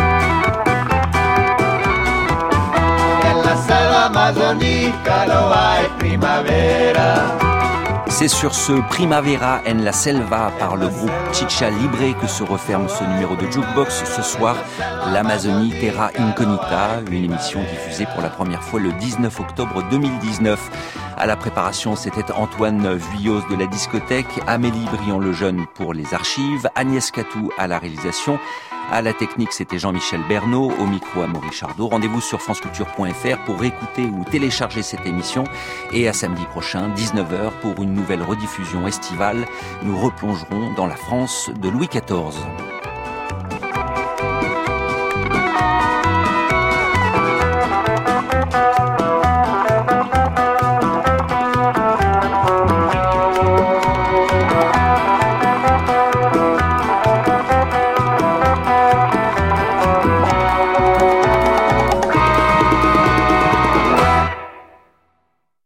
En la selva amazónica no hay primavera. C'est sur ce Primavera en la Selva par le groupe Chicha Libre que se referme ce numéro de Jukebox. Ce soir, l'Amazonie Terra Incognita, une émission diffusée pour la première fois le 19 octobre 2019. À la préparation, c'était Antoine Vuillos de la discothèque, Amélie Briand-Lejeune pour les archives, Agnès Catou à la réalisation. À la technique, c'était Jean-Michel Bernot, au micro Amaury Chardot. Rendez-vous sur franceculture.fr pour écouter ou télécharger cette émission. Et à samedi prochain, 19h, pour une nouvelle rediffusion estivale. Nous replongerons dans la France de Louis XIV.